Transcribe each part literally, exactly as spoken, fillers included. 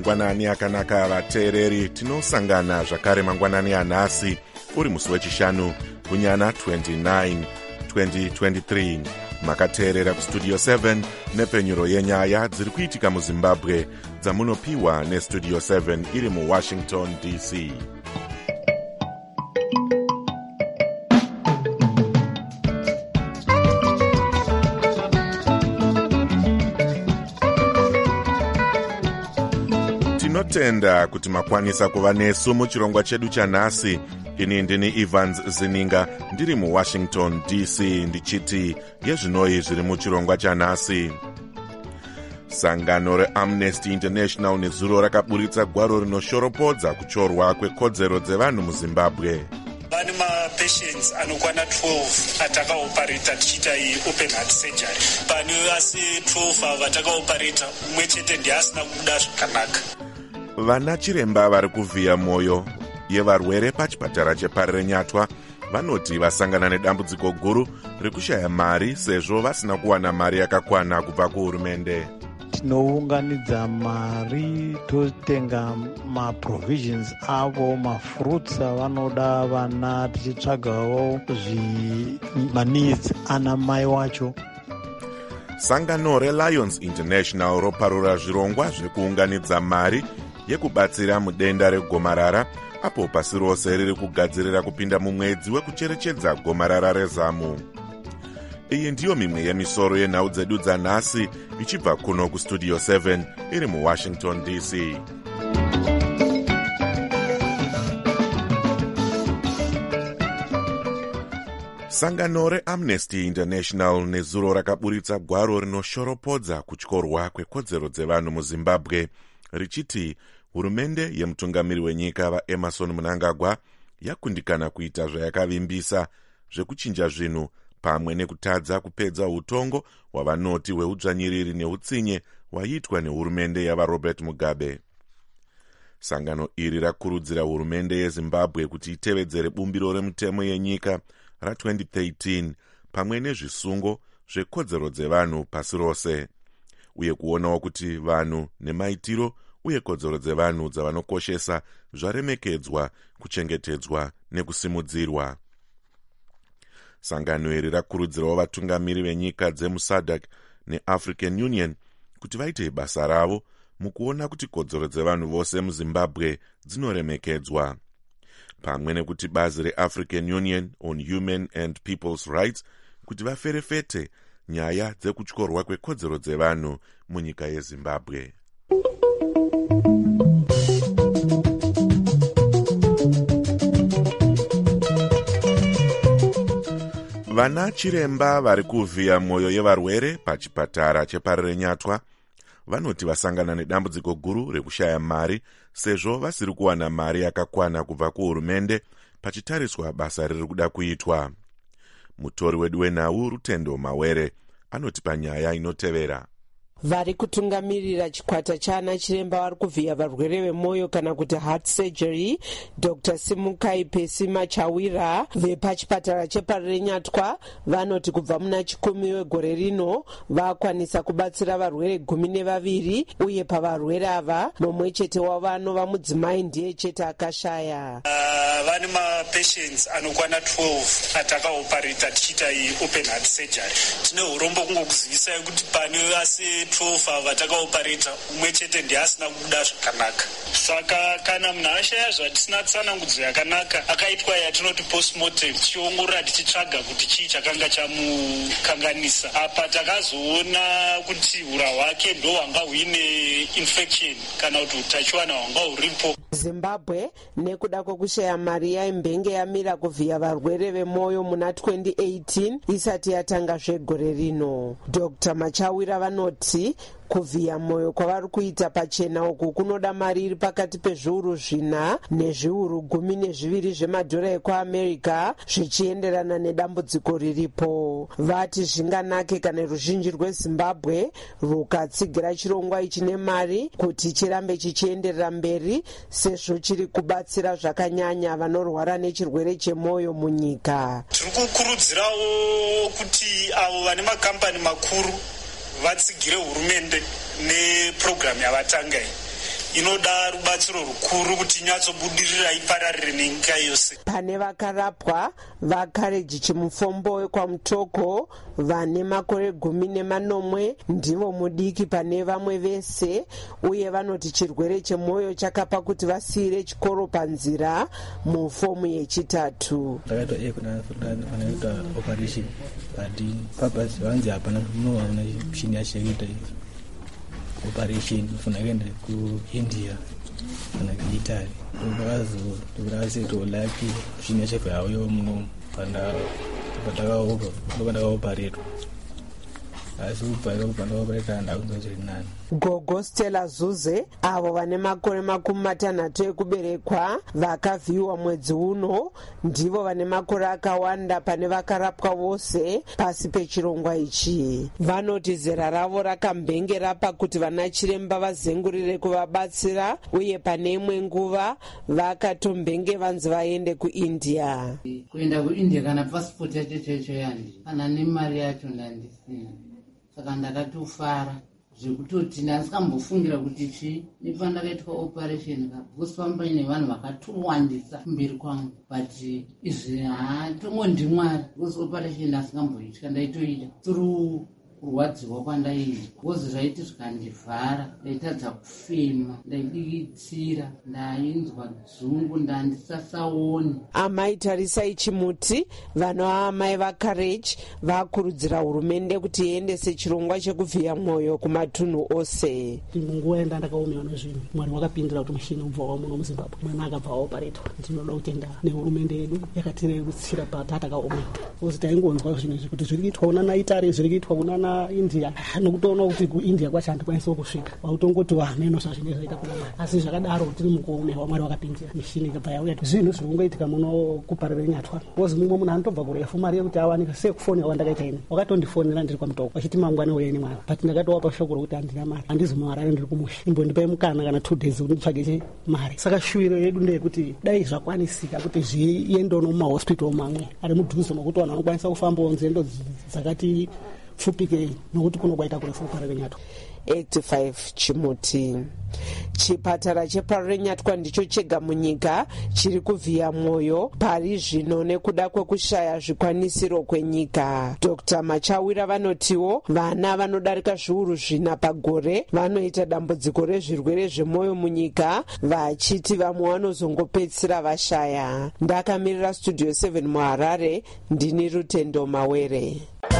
mangwanani akanaka vateereri, tinosangana zvakare mangwanani anhasi uri musi wechishanu kunyana twenty-nine twenty twenty-three. Makateerera kustudio seven nepenyuro yenyaya dziri kuitika muZimbabwe dzamunopiwa nestudio seven iri muWashington D C. Tinotenda kuti makwanisa kuva nesu muchirongwa chedu chanhasi. Ini ndini Evans Zininga ndiri muWashington D C ndichiti yezvinoi zviri muchirongwa chanhasi. Sangano reAmnesty International nezuro rakaburitsa gwaro rinoshoropodza kuchorwa kwekodzero dzevanhu muZimbabwe. Vane mapatients anokwana twelve atakaoparata tichiita iyi open heart surgery. Pane asi twelve ava vatakaoparata, umwe chete ndiye asina kubuda zvakanaka. Vana chiremba vari kuvhiya mwoyo yevarwere pachipatara cheParenyatwa vanoti vasangana nedambudziko guru rekushaya mari sezvo vasina kuwana mari yakakwana kubva kuhurumende. Tinounganidza mari totenga maprovisions avo, mafruits avanoda vana, tichitsvagawo zvimaneeds ana mai wacho. Sangano reLions International roparura zvirongwa zvekuunganidza mari yekubatsira mudenda regomarara apo pasi rose riri kugadzirira kupinda mumwedzi wekucherechedza gomarara rezamu. Iyi ndiyo mimwe yemisoro yenhau dzedu dzanhasi ichibva kuno kustudio seven iri muWashington D C. Sangano reAmnesty International nezuro rakaburitsa gwaro rinoshoropodza kutyorwa kwekodzero dzevanhu muZimbabwe richiti hurumende yemutungamiri wenyika vaEmerson Mnangagwa yakundikana kuita zvayakavimbisa zvekuchinja zvinhu pamwe nekutadza kupedza utongo hwavanoti hweudzvanyiriri neutsinye hwaitwa nehurumende yavaRobert Mugabe. Sangano iri rakurudzira hurumende yeZimbabwe kuti itevedzere bumbiro remutemo yenyika ratwenty thirteen pamwe nezvisungo zvekodzero dzevanhu pasi rose, uye kuonawo kuti vanhu nemaitiro uye kodzero dzevanhu dzavanokoshesa zvaremekedzwa, kuchengetedzwa nekusimudzirwa. Sangano iri rakurudzirawo vatungamiri venyika dzemuSADC neAfrican Union kuti vaite basa ravo mukuona kuti kodzero dzevanhu vose muZimbabwe dzinoremekedzwa, pamwe nekuti bazi reAfrican Union on Human and People's Rights kuti vaferefete nyaya dzekutyorwa kwekodzero dzevanhu munyika yeZimbabwe. Vana chiremba vari kuvhiya mwoyo yevarwere pachipatara cheParenyatwa vanoti vasangana nedambudziko guru rekushaya mari sezvo vasiri kuwana mari yakakwana kubva kuhurumende pachitariswa basa riri kuda kuitwa. Mutori wedu wenhau Rutendo Mawere anoti panyaya inotevera. Vari kutungamirira chikwata chana chiremba vari kuvhiya varwere vemwoyo kana kuti heart surgery, Doctor Simukai Pesi Machawira vepachipatara cheParenyatwa vanoti kubva muna chikumi wegore rino vakwanisa kubatsira varwere gumi nevaviri, uye pavarwere ava mumwe chete wavanova mudzimai ndiye chete akashaya. Uh, vane mapatients anokwana twelve atakaoparata tichiita iyi open heart surgery. Tine urombo kungokuzivisai kuti pane asi twelve ava vatakaoparata, umwe chete ndiye asina kubuda zvakanaka. Saka kana munhu ashaya zvatisina tsanangudzo yakanaka, akaitwa yatinoti postmortem, tichiongorora tichitsvaga kuti chii chakanga chamukanganisa. Apa takazoona kuti hura hwake ndo hwanga huine infection kana kuti utachiwana hwanga huripo. Zimbabwe nekuda kwekushaya mari yaimbenge yamira kuvhiya varwere vemwoyo muna twenty eighteen isati yatanga zvegore rino. Doctor Machawira vanoti kuvhiya mwoyo kwavari kuita pachena uku kunoda mari iri pakati pezviuru zvina nezviuru gumi nezviviri zvemadhora ekuAmerica zvichienderana nedambudziko riripo. Vati zvinganake kana ruzhinji rweZimbabwe rukatsigira chirongwa ichi nemari kuti chirambe chichienderera mberi sezvo chiri kubatsira zvakanyanya vanorwara nechirwere chemwoyo munyika. Tiri kukurudzirawo kuti avo vane makambani makuru vatsigire hurumende neprogramu yavatanga iyi. inoda rubatsiro rukuru kuti inyatsobudirira ipararire nenyika yose. Pane vakarapwa vakareji chimufombo kwamutoko vane makore gumi nemanomwe ndivo mudiki pane vamwe vese, uye vanoti chirwere chemwoyo chakapa kuti vasiyire chikoro panzira mufomu yechitatu. Ndakaita e kuna kuita operation ati purpose vanzi hapana munoona mishini yachekuita operation funa kuenda kuIndia kana kuItaly. Ndakazo ndakasito lucky mishini yachekuita yawo muno panda patakaopa ndakakaoperate asi upaika kupanda operate ndakunzoziri nani. Gogo Stella Zuze avo vane makore makumi matanhatu ekuberekwa vakavhiyiwa mwedzi uno ndivo vane makore akawanda pane vakarapwa vose pasi pechirongwa ichi. Vanoti zera ravo rakambengera pakuti vana chiremba vazengurire kuvabatsira, uye pane imwe nguva vakatombenge vanzi vaende kuIndia. Kuenda kuIndia kana passport yacho chaicho yandi kana nemari yacho ndandisina, saka ndakatofara zvekutoti ndasingambofungira kuti chi nepandakaitwa operation kapuswa ine vanhu vakatowandisa kumberi kwangu, but izvi hatongo ndimwari because operation ndasingamboitwa ndaitoita through kurwadziwa kwandaita because zvaiti zvikandivhara ndaitadza kufema, ndaidikitsira, ndainzwa dzungu, ndandisasaoni. Amai Tarisai Chimuti vana amai vaCourage vakurudzira hurumende kuti iendese chirongwa chekuvhiya mwoyo kumatunhu ose. Munguva yenda ndakaomewa nezvinhu Mwari wakapindira kuti mushini ubvawo muno muZimbabwe, mwana akabva aoparetwa. Ndinoda kutenda nehurumende yedu yakatirerutsira patatakaomewa because taingonzwa zvinhu izvi kuti zviri kuitwa kuna naItari, zviri kuitwa kuna India, nokutoona kuti kuIndia kwacho handikwanisa kusvika, wautongoti wameno zvazvinenge zvaita kuna Mwari. Asi zvakadaro tiri mukuomewa Mwari wakapindira mishini ikabva yauya. Zvinhu zviri kungoitika muno kuparire nyatwa because mumwe munhu anotobva kurefu mari yekuti awanika sekufoni wandakaita ine wakatondifonera ndiri kwamutoko wachiti mangwana uyeni Mwari, but ndakatowapa shoko rokuti handina mari, handizi muHarare ndiri kumusha, imbondipai mukana kana two days kuti nditsvage mari. Saka shuwiro yedu ndeyekuti dai zvakwanisika kuti zviendewo nomumahospital mamwe ari mudhuze mokuti vanhu vanokwanisa kufambawo nzendo dzakati pfupike nokuti kunokwaita kurefu kuparire nyatwa. eighty-five Chimuti. Chipatara cheparire nyatwa ndicho chega munyika chiri kuvhiya mwoyo pari zvino nekuda kwekushaya zvikwanisiro kwenyika. Doctor Machawira vanotiwo vana vanodarika zviuru zvina pagore vanoita dambudziko rezvirwere zvemwoyo munyika, vachiti vamwe vanozongopedzisira vashaya. Ndakamirira Studio seven muHarare, ndini Rutendo Mawere.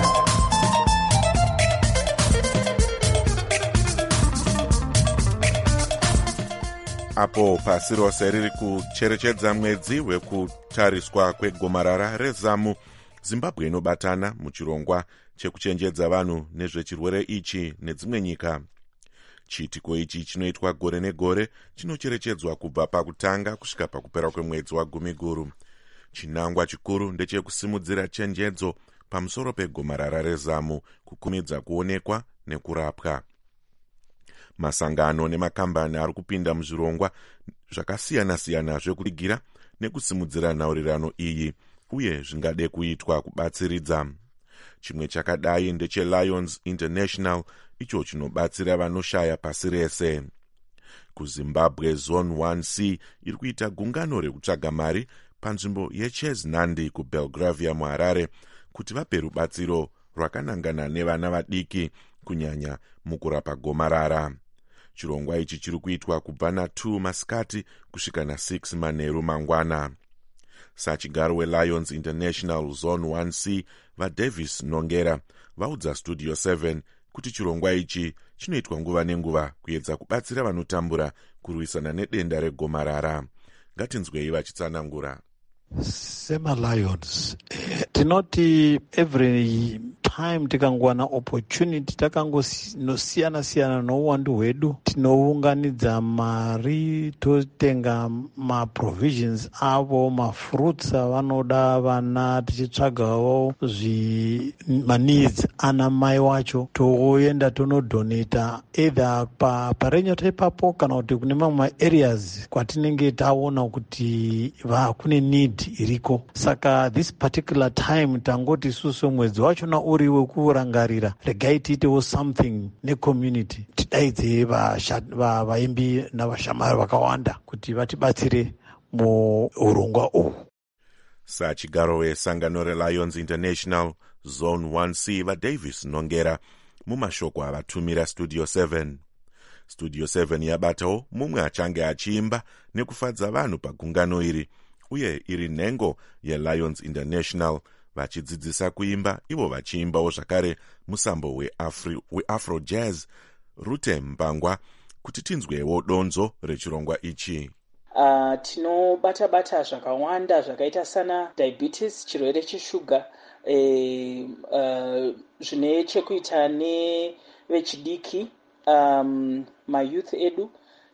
Apo pasi rose riri kucherechedza mwedzi wekutariswa kwegomarara rezamu, Zimbabwe inobatana muchirongwa chekuchenjedza vanhu nezvechirwere ichi nedzimwe nyika. Chiitiko ichi chinoitwa gore negore chinocherechedzwa kubva pakutanga kusvika pakupera kwemwedzi wagumiguru. Chinangwa chikuru ndechekusimudzira chenjedzo pamusoro pegomarara rezamu, kukumidza kuonekwa nekurapwa. Masangano nemakambani ari kupinda muzvirongwa zvakasiyana-siyana zvekuligira nekusimudzira nhaurirano iyi, uye zvingade kuitwa kubatsiridza. Chimwe chakadai ndecheLions International, icho chinobatsira vanoshaya pasi rese. KuZimbabwe Zone one C iri kuita gungano rekutsvaga mari panzvimbo yeChesnandi kuBelgravia muHarare kuti vape rubatsiro rwakanangana nevana vadiki kunyanya mukurapa gomarara. Chirongwa ichi chiri kuitwa kubva na2 masikati kusvika na6 manheru mangwana. Sachigaro weLions International Zone one C vaDavis Nongera vaudza Studio seven kuti chirongwa ichi chinoitwa nguva nenguva kuedza kubatsira vanotambura kurwisana nedenda regomarara. Ngatinzwei vachitsanangura. SemaLions tinoti every time tikangowana opportunity takangonosiyana siyana nouwandu hwedu tinounganidza mari totenga maprovisions avo, mafruits avanoda vana, tichitsvagawo maneeds ana mai wacho toenda tonodonata either parenyota ipapo kana kuti kune mamwe areas kwatinenge taona kuti va kune need iriko. Saka this particular time tangoti isusu mwedzi wachona uri uri wekurangarira, regai tiitewo something necommunity, tidaidze vaimbi navashamari vakawanda kuti vatibatsire muurongwa uhu. Sachigaro wesangano reLions International Zone one C vaDavis Nongera mumashoko avatumira Studio seven. Studio seven yabatawo mumwe achange achiimba nekufadza vanhu pagungano iri, uye iri nhengo yeLions International vachidzidzisa kuimba ivo vachiimbawo zvakare musambo weAfro, weAfro Jazz. Rute Mbangwa kuti tinzwewo donzo rechirongwa ichi. Uh, tinobata-bata zvakawanda zvakaita sana diabetes, chirwere cheshuga, e, uh, zvine chekuita nevechidiki, um, mayouth edu.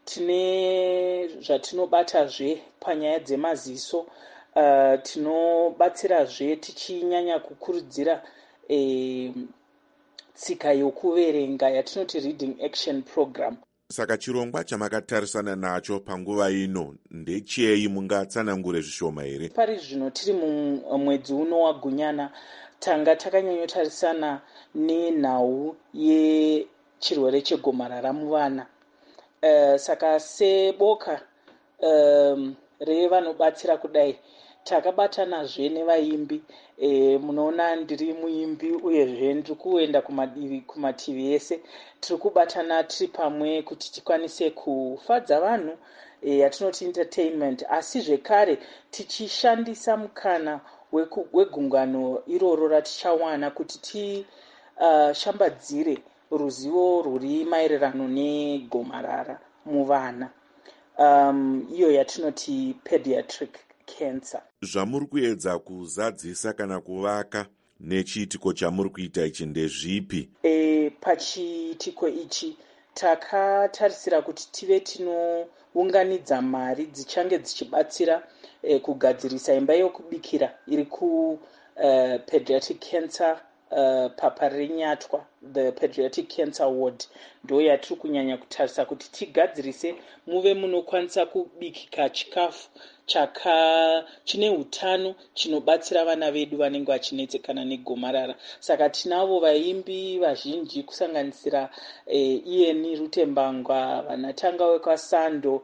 Tine zvatinobatazve panyaya dzemaziso. Uh, tinobatsirazve tichinyanya kukurudzira e, tsika yokuverenga yatinoti reading action program. Saka chirongwa chamakatarisana nacho panguva ino ndechei? Mungatsanangure zvishoma here? Pari zvino tiri mumwedzi uno wagunyana, tanga takanyanyotarisana nenhau yechirwere chegomarara muvana. Uh, saka seboka um, revanobatsira kudai takabatanazve nevaimbi. E, munoona ndiri muimbi uyezve ndiri kuenda kumadivi kumativi ese. Tiri kubatana tiri pamwe kuti tikwanise kufadza vanhu, e, yatinoti entertainment, asi zvekare tichishandisa mukana wegungano iroro ratichawana kuti tishambadzire uh, ruzivo rwuri maererano negomarara muvana, um, iyo yatinoti pediatric cancer. Zvamuri kuedza kuzadzisa kana kuvaka nechiitiko chamuri kuita ichi ndezvipi? E, pachiitiko ichi takatarisira kuti tive tinounganidza mari dzichange dzichibatsira e, kugadzirisa imba yokubikira iri ku uh, pediatric cancer uh, papa renyatwa, the pediatric cancer ward. Ndo yatiri kunyanya kutarisa kuti tigadzirise muve munokwanisa kubikika chikafu chaka chine utano chinobatsira vana vedu vanenge vachinetsekana negomarara. Saka tinavo vaimbi vazhinji kusanganisira e, iyeni Rute Mbangwa, vanatanga wekwaSando,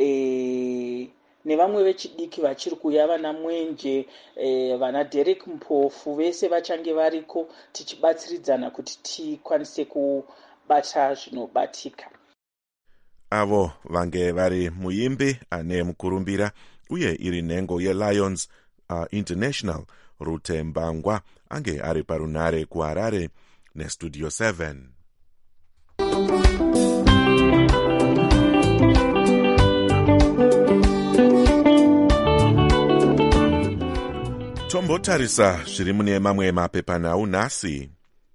e, nevamwe vechidiki vachiri kuuya, vana Mwenje, e, vana Derek Mpofu, vese vachange variko tichibatsiridzana kuti tikwanise kubata zvinobatika. Avo vange vari muimbi ane mukurumbira uye iri nhengo yeLions uh, International Rute Mbangwa ange ari parunare kuHarare neStudio seven. Tombotarisa zviri mune mamwe mapepanhau nhasi.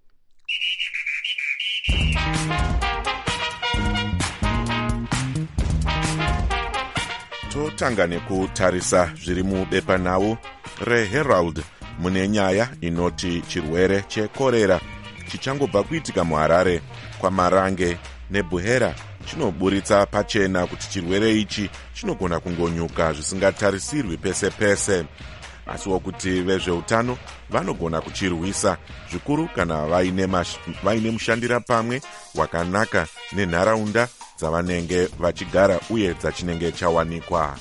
Totanga nekutarisa zviri mubepanhau reHerald mune nyaya inoti chirwere chekorera chichangobva kuitika muHarare, kwaMarange neBuhera chinoburitsa pachena kuti chirwere ichi chinogona kungonyuka zvisingatarisirwi pese pese, asiwo kuti vezveutano vanogona kuchirwisa zvikuru kana vaine, mash, vaine mushandira pamwe wakanaka nenharaunda dzavanenge vachigara uye dzachinenge chawanikwa.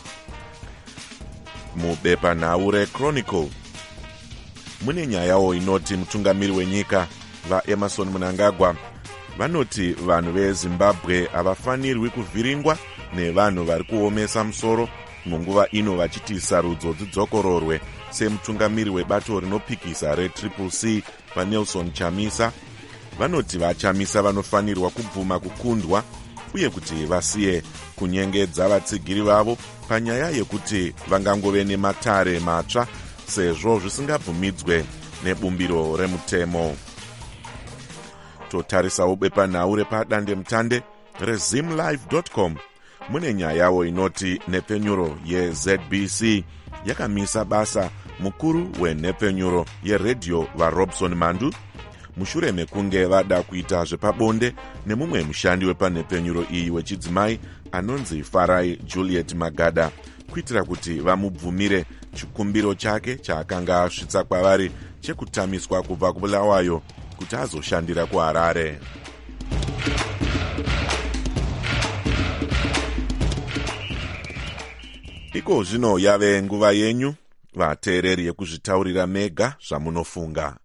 Mubepanhau reChronicle mune nyayawo inoti mutungamiri wenyika vaEmerson Mnangagwa vanoti vanhu veZimbabwe havafanirwi kuvhiringwa nevanhu vari kuomesa musoro munguva ino vachiti sarudzo dzidzokororwe semutungamiri webato rinopikisa reTriple C vaNelson Chamisa. Vanoti vaChamisa vanofanirwa kubvuma kukundwa uye kuti vasiye kunyengedza vatsigiri vavo panyaya yekuti vangangove nematare matsva sezvo zvisingabvumidzwe nebumbiro remutemo. Totarisawo bepanhau repadandemutande rezimlive dot com mune nyayawo inoti nepfenyuro yeZ B C yakamisa basa mukuru wenhepfenyuro yeredhiyo vaRobson Mandu mushure mekunge vada kuita zvepabonde nemumwe mushandi wepanhepfenyuro iyi wechidzimai anonzi Farai Juliet Magada kuitira kuti vamubvumire chikumbiro chake chaakanga asvitsa kwavari chekutamiswa kubva kubulawayo kuti azoshandira kuHarare. Iko zvino yave nguva yenyu vateereri yekuzvitaurira mega zvamunofunga.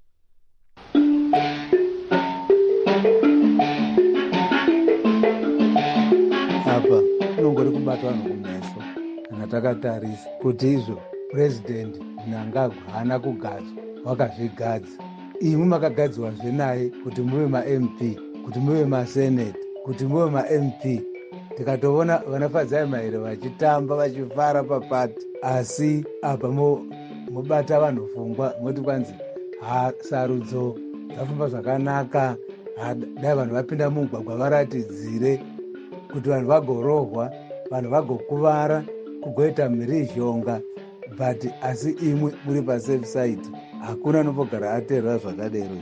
Apa unongori kubata vanhu kumeso kana takatarisa kuti izvo purezidendi Mnangagwa haana kugadzwa, wakazvigadza. Imwe makagadzwazve naye kuti muve ma-M P, kuti muve maseneti, kuti muve ma-M P. Tikatoona vanafadzai maire vachitamba vachifara papati, asi apa mobata vanhu pfungwa moti kwanzi ha sarudzo dzafamba zvakanaka, dai vanhu vapinda mumugwagwa varatidzire kuti vanhu vagorohwa, vanhu vagokuvara, kugoita mhirizhonga, but asi imwe muri pasafe side hakuna anopogara ateerera zvakadero.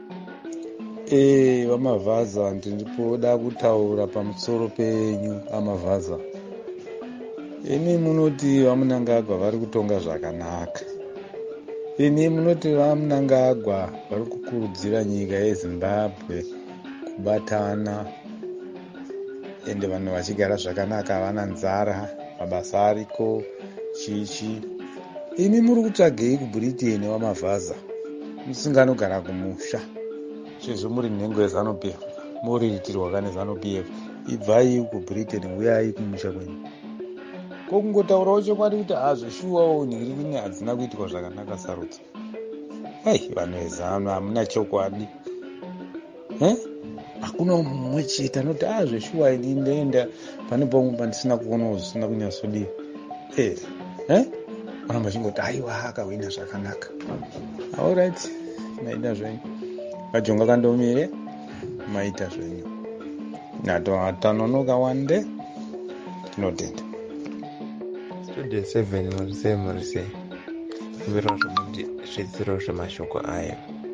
E, vamavhaza ndiripoda kutaura pamusoro penyu amavhaza. Imi munoti vaMnangagwa vari kutonga zvakanaka. Imi munoti vaMnangagwa vari kukurudzira nyika yeZimbabwe kubatana ende vanhu vachigara zvakanaka, havana nzara, mabasa ariko, chichi. Imi muri kutsvagei kuBritain wamavhaza? Musinganogara kumusha. Sezvo muri nhengo yeZANU-P F, muri ritirwa neZANU-P F, ibvai kuBritain, uyai kumusha kwenyu. Kokungotaurawo chokwadi kuti hazvoshuwawo nhiri kune hadzina kuitwa zvakanaka sarudzo. Hai, vanhu veZANU hamuna chokwadi. Eh? Hakuna mumwe chete anoti hazvoshuwa ini ndoenda pane pomwe pandisina kuonawo zvisina kunyatsodiwa. Eh, eh? Vanhu vachingoti aiwa akawina zvakanaka. All right, maita zvenyu. Vajonga kandomire maita zvenyu. Nato atanonoka wande tinotenda. Studio seven murise murise. Zviro zvomuti zvidziro zvemashoko aya.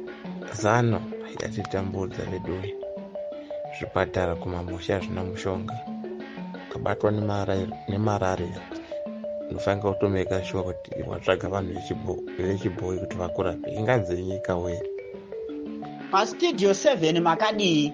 ZANU yatitambudza vedu. Zvipatara kumamusha zvina mushonga. Kabatwa nemararia. Unofanira kutomeka sure kuti watsvaga vanhu vechibhoyi kuti vakurape. Inganzi nyika we. PaStudio seven makadii.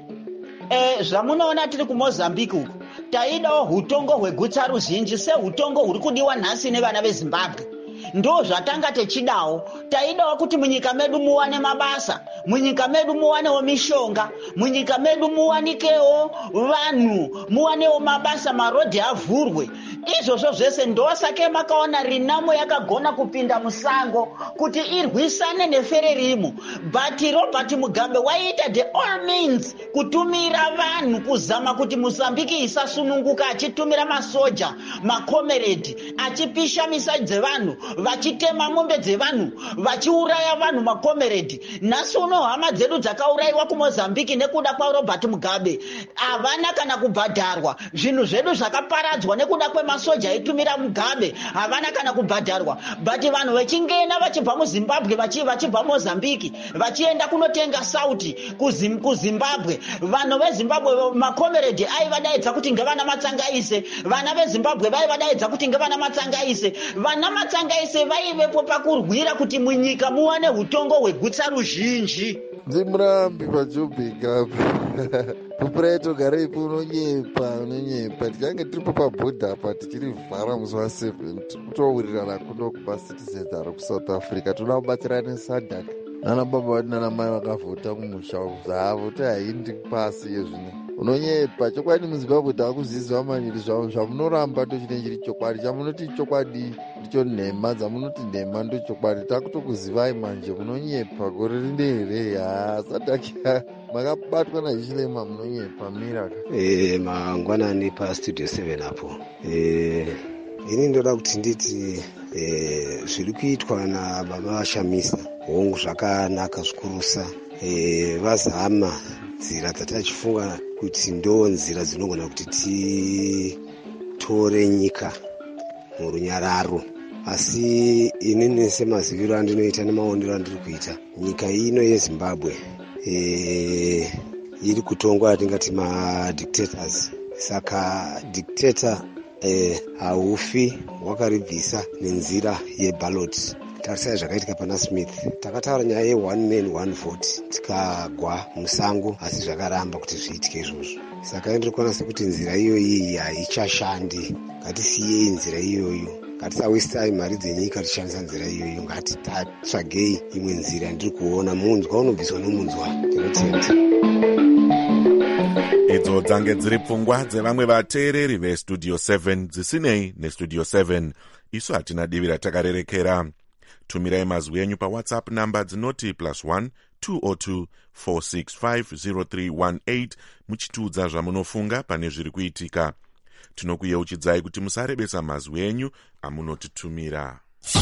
Eh, zvamunoona tiri kuMozambique uku. Taidawo hutongo hwegutsa ruzhinji sehutongo huri kudiwa nhasi nevana veZimbabwe. Ndo zvatanga techidawo. Taidawo kuti munyika medu muwane mabasa, munyika medu muwanewo mishonga, munyika medu muwanikewo vanhu, muwanewo mabasa, marodhi avhurwe. Izvozvo zvese ndosake makaona Renamo yakagona kupinda musango kuti irwisane neFrelimo. But Robert Mugabe waita the all means kutumira vanhu kuzama kuti Mozambique isasununguka, achitumira masoja, makomeredi, achipisha misai dzevanhu, vachitema mombe dzevanhu, vachiuraya vanhu makomeredi. Nhasi uno hama dzedu dzakaurayiwa kuMozambique nekuda kwaRobert Mugabe havana kana kubhadharwa. Zvinhu zvedu zvakaparadzwa nekuda kwemasoja aitumira Mugabe havana kana kubhadharwa. But vanhu vechingena vachibva muZimbabwe vachibva Mozambique vachienda kunotenga sauti kuZimbabwe, vanhu veZimbabwe makomeredi aivadaidza kuti ngevana matsangaise, vana veZimbabwe vaivadaidza kuti ngevana matsangaise. Vana matsangaise vaivepo pakurwira kuti munyika muwane hutongo hwegutsa ruzhinji. Dzimurambi paJoburg apa. Pupuraito gareipo unonyepa unonyepa. Tichange tiripo pabhodha apa tichiri vhara musi waseven towirirana kuno kumaCitizens ari kuSouth Africa. Tinoda kubatsirana neSADC. Nana baba vati nana mai vakavhota kumusha zvavo kuti haindi pasi yezvino. Unonyepa chokwadi muZimbabwe takuziziva manyiri zvavo zvamunoramba tochine chiri chokwadi. Chamunoti chokwadi ndicho nhema, dzamunoti nhema ndo chokwadi. Takutokuzivai manje munonyepa gore rindere. Ha SADC makabatwa naChilema munonyepa miraka. Eh, mangwanani paStudio seven apo. Eh, ini ndoda kuti nditi eh zviri kuitwa nababa vaShamisa hongu zvakanaka zvikurusa. Eh, vazama nzira dzatachifunga kuti ndo nzira dzinogona kuti titore nyika murunyararo. Asi inini semaziviro andinoita nemaonero andiri kuita, nyika ino yeZimbabwe eh iri kutongwa tingati ma dictators. Saka dictator eh, haufi wakaribvisa nenzira yebalot. Tarisai zvakaitika pana Smith, takataura nyaya ye-one man one vote tikagwa musango, asi zvakaramba kuti zviitike izvozvo. Saka ndiri kuona sekuti nzira iyoyi haichashandi. Ngatisiyei nzira iyoyo, ngatisawestai mari dzenyika tichishandisa nzira iyoyo, ngatitsvagei imwe nzira. Ndiri kuona munzwa unobviswa nomunzwa. Ndinotenda. Idzo dzange dziri pfungwa dzevamwe vateereri vestudio seven dzisinei nestudio seven. Isu hatina divi ratakarerekera. Tumirai mazwi enyu pawhatsapp namba dzinoti plus one two zero two four six five zero three one eight muchitiudza zvamunofunga pane zviri kuitika. Tinokuyeuchidzai kuti musarebesa mazwi enyu amunotitumira.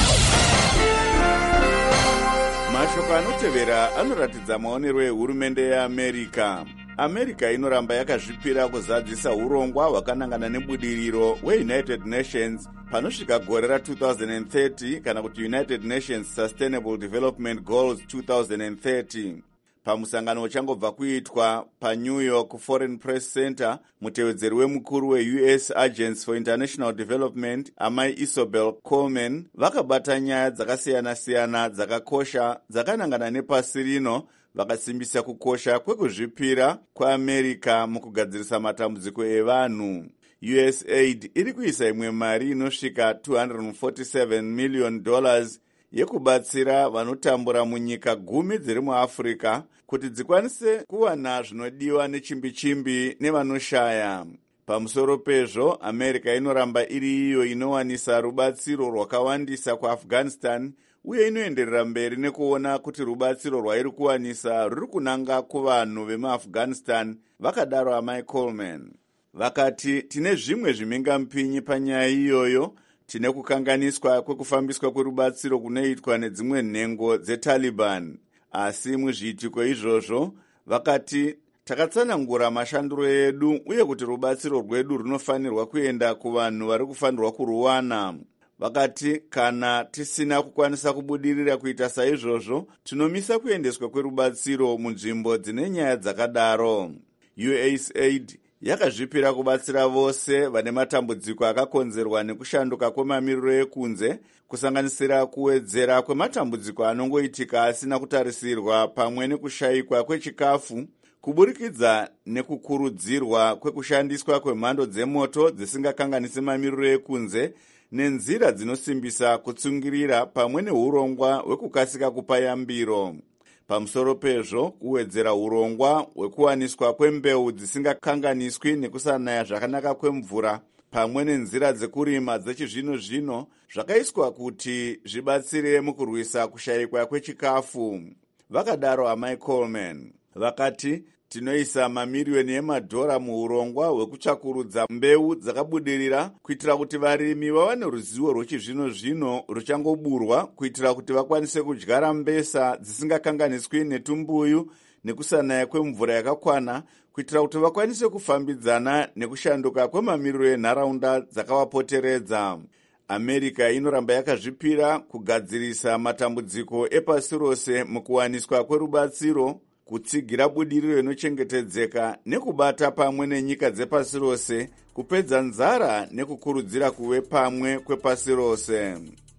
Mashoko anotevera anoratidza maonero ehurumende yeAmerica. America inoramba yakazvipira kuzadzisa urongwa hwakanangana nebudiriro weUnited Nations panosvika gore ra-twenty thirty kana kuti United Nations Sustainable Development Goals twenty thirty. Pamusangano uchangobva kuitwa paNew York Foreign Press Center, mutevedzeri wemukuru we-U S Agency for International Development, amai Isobel Coleman, vakabata nyaya dzakasiyana-siyana dzakakosha dzakanangana nepasi rino, vakasimbisa kukosha kwekuzvipira kwaAmerica mukugadzirisa matambudziko evanhu. U S A I D iri kuisa imwe mari inosvika two hundred forty-seven million dollars yekubatsira vanotambura munyika gumi dziri muAfrica kuti dzikwanise kuwana zvinodiwa nechimbi-chimbi nevanoshaya. Pamusoro pezvo, America inoramba iri iyo inowanisa rubatsiro rwakawandisa kuAfghanistan, uye inoenderera mberi nekuona kuti rubatsiro rwairi kuwanisa ruri kunanga kuvanhu vemuAfghanistan, vakadaro amai Coleman. Vakati, tine zvimwe zvimhingamupinyi panyaya iyoyo, tine kukanganiswa kwekufambiswa kwerubatsiro kunoitwa nedzimwe nhengo dzeTaliban. Asi muzviitiko izvozvo, vakati, takatsanangura mashandiro edu uye kuti rubatsiro rwedu runofanirwa kuenda kuvanhu vari kufanirwa kuruwana. Vakati, kana tisina kukwanisa kubudirira kuita saizvozvo, tinomisa kuendeswa kwerubatsiro munzvimbo dzine nyaya dzakadaro. U S A I D yakazvipira kubatsira vose vane matambudziko akakonzerwa nekushanduka kwemamiriro ekunze, kusanganisira kuwedzera kwematambudziko anongoitika asina kutarisirwa, pamwe nekushayikwa kwechikafu, kuburikidza nekukurudzirwa kwekushandiswa kwemhando dzemoto dzisingakanganisi mamiriro ekunze, nenzira dzinosimbisa kutsungirira, pamwe neurongwa hwekukasika kupa yambiro. Pamusoro pezvo, kuwedzera urongwa hwekuwaniswa kwembeu dzisingakanganiswi nekusanaya zvakanaka kwemvura, pamwe nenzira dzekurima dzechizvino-zvino, zvakaiswa kuti zvibatsire mukurwisa kushayikwa kwechikafu. Vakadaro amai Coleman. Vakati, tinoisa mamiriyoni emadhora muurongwa hwekutsvakurudza mbeu dzakabudirira kuitira kuti varimi vawane ruzivo rwechizvino-zvino ruchangoburwa, kuitira kuti vakwanise kudyara mbesa dzisingakanganiswi netumbuyu nekusanaya kwemvura yakakwana, kuitira kuti vakwanise kufambidzana nekushanduka kwemamiriro enharaunda dzakavapoteredza. America inoramba yakazvipira kugadzirisa matambudziko epasi rose mukuwaniswa kwerubatsiro, kutsigira budiriro inochengetedzeka nekubata pamwe nenyika dzepasi rose, kupedza nzara nekukurudzira kuve pamwe kwepasi rose.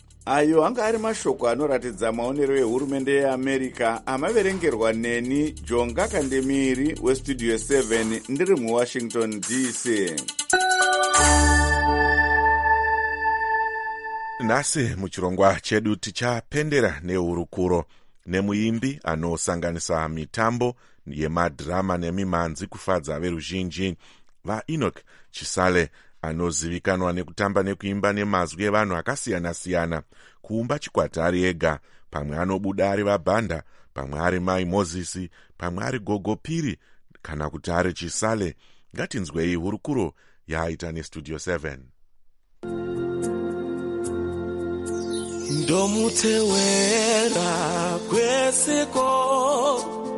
Ayo anga ari mashoko anoratidza maonero ehurumende yeAmerica, amaverengerwa neni Jonga Kandemiri westudio seven ndiri muWashington D C. Nhasi muchirongwa chedu tichapendera nehurukuro nemuimbi anosanganisa mitambo yemadhirama nemimhanzi kufadza veruzhinji. VaEnoch Chisale anozivikanwa nekutamba nekuimba nemazwi evanhu akasiyana-siyana, kuumba chikwata ari ega, pamwe anobuda ari vabhanda, pamwe ari Mai Moses, pamwe ari Gogo Piri, kana kuti ari Chisale. Ngatinzwei hurukuro yaaita nestudio seven. Ndomutewera kwesiko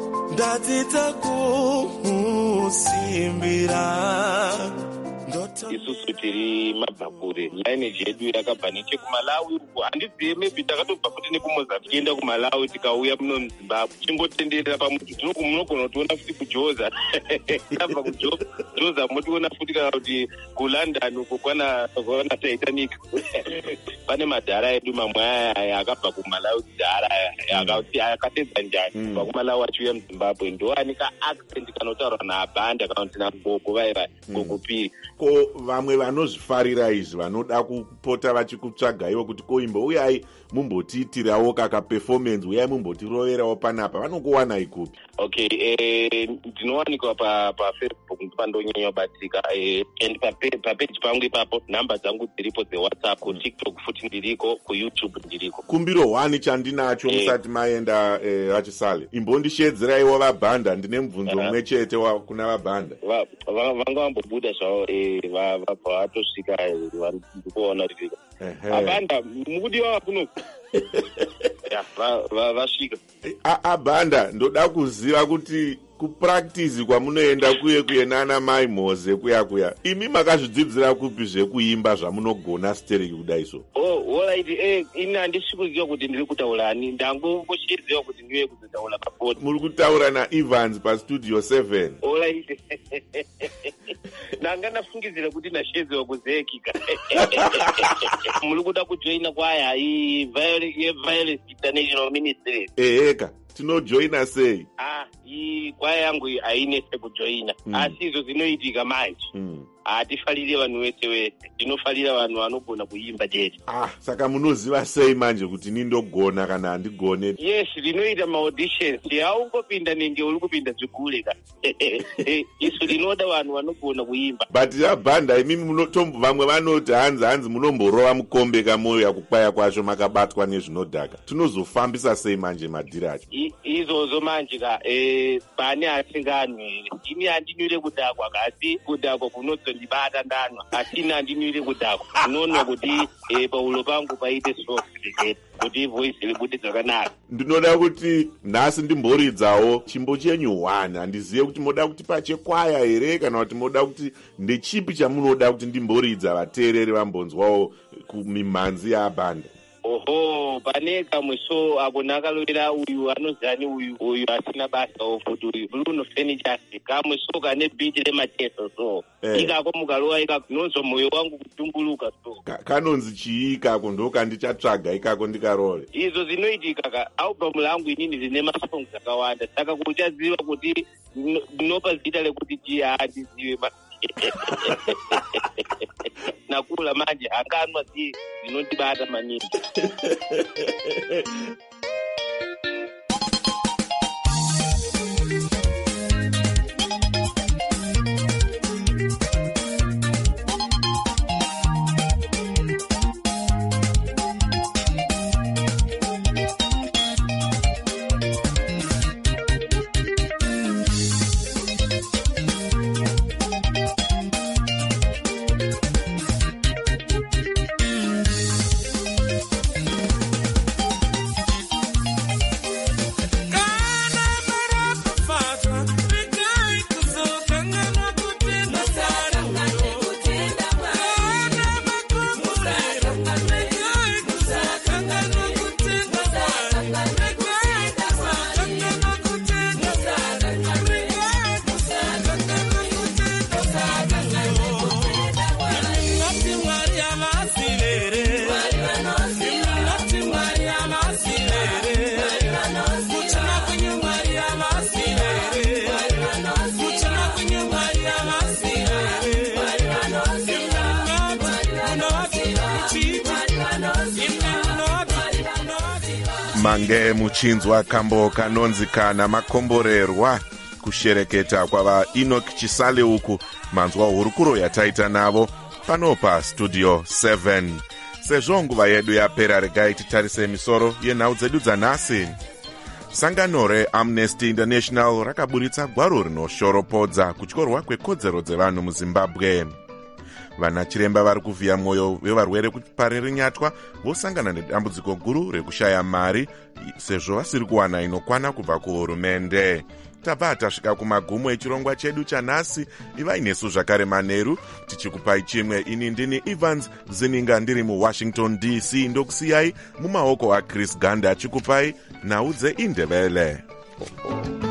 ndatita kumusimbira ndoto isusu tiri mabvakure lineage yedu yakabva nechekumalawi uku handizive maybe takatobva futi nekumozambique tichienda kumalawi tikauya muno muzimbabwe timbotenderera pamuti munogona kutiona futi kujoza tabva kujoza motiona futi kana kuti kulondon uko kwana kwana titanic pane madhara edu mamwe aya akabva kumalawi kudhara akatedza njani kubva kumalawi achiuya muzimbabwe ndoanika accent kanotaurwa naabhanda kana kuti nagogo vaiva gogo piri. Ko vamwe vanozvifarira izvi vanoda kupota vachikutsvaga ivo kuti koimbo uyai mumbotiitirawo kaka performance uyai mumbotiroverawo panapa vanokuwanai kupi? Okay, eh, ndinowanikwa pa pafacebook ndipandonyanya batika eh, and papeji pangu ipapo nhamba dzangu dziripo dzewhatsapp, kutiktok futi ndiriko, kuyoutube ndiriko. Kumbiro hwani chandinacho eh, musati maenda eh, vachisale imbondishedzeraiwo vabhanda ndine mubvunzo umwe uh-huh. chete kuna vabhanda vanga vambobuda zvavo vabva vatosvika ndikuona ririko abhanda mukudiwa kuno vasvika abhanda ndoda kuziva kuti kupractice kwamunoenda kuye kuye nana mai mhoze kuya kuya imi makazvidzidzira kupi zvekuimba zvamunogona stereki kudai so? Oh, alright, eh, ini handisi kuziva kuti ndiri kutaurani, ndangomboshiriziva kuti ndiwe kuzotaura pafoni. Muri kutaura naEvans pastudio seven. Alright. Ndanga ndafungidzira kuti ndasheziwa kuzekika. Muri kuda kujoina kwaya i Violence International Ministry. Eheka tinojoina sei? Ah, i kwaya yangu hainese kujoina. Mm. Asi izvo zvinoitika manje. Mm. Hatifalire vanhu wese wese, tinofalira vanhu vanogona kuimba chete. Ah, saka munoziva sei manje kuti nindogona kana handigone? Yes, rinoita maauditions, haungopinda nenge uri kupinda zvikure ka. Isu rinoda vanhu vanogona kuimba. But yabhanda imimi munotombo vamwe vanoti hanzi hanzi munomborova mukombe kamoyo yakukwaya kwacho makabatwa nezvinodhaka. Tinozofambisa sei manje madhiri acho? Izvozvo manje ka eh pane asinganwi. Ini handinwire kudhakwa kasi kudhakwa kunozo ndibata ndanwa asina handinwire kudhakwa unoona kuti eh paulo pangu paite soft kuti voice ribude zvakanaka. Ndinoda kuti nhasi ndimboridzawo chimbo chenyu one handizive kuti moda kuti pachekwaya here kana kuti moda kuti ndechipi chamunoda kuti ndimboridza vateereri vambonzwawo kumimhanzi yaabhanda. Oho, pane kamwe so apo ndakalovera uyu anozani uyu uyu asina basa ofuti uyu Bruno Furniture kamwe so kane beat remateso so eh. Ikako mukalova ikako nonzo moyo wangu kutumbuluka so Ka, kanonzi chii ikako ndoka ndichatsvaga ikako ndikarore izvo zvinoitika ka album langu inini rine masongs akawanda saka kuchaziva kuti ndinopa zita rekuti chii handizive ma nakula manje hanganwa zii zvinotibata maningi. Mange muchinzwa kambo kanonzi kana makomborerwa kushereketa kwava Enoch Chisale uku manzwa hurukuro yataita navo pano pa studio seven. Sezvo nguva yedu yapera regai titarise misoro yenhau dzedu dzanhasi. Sangano reAmnesty International rakaburitsa gwaro rinoshoropodza kutyorwa kwekodzero dzevanhu muZimbabwe. Vana chiremba vari kuvhiya mwoyo vevarwere kuti paririnyatwa vosangana nedambudziko guru rekushaya mari sezvo vasiri kuwana inokwana kubva kuhurumende. tabva tasvika kumagumo echirongwa chedu chanhasi. Ivai nesu zvakare Manheru tichikupai chimwe. Ini ndini Evans Zininga ndiri muWashington D C, ndokusiyai mumaoko aChris Ganda achikupai nhau dzeIndebele.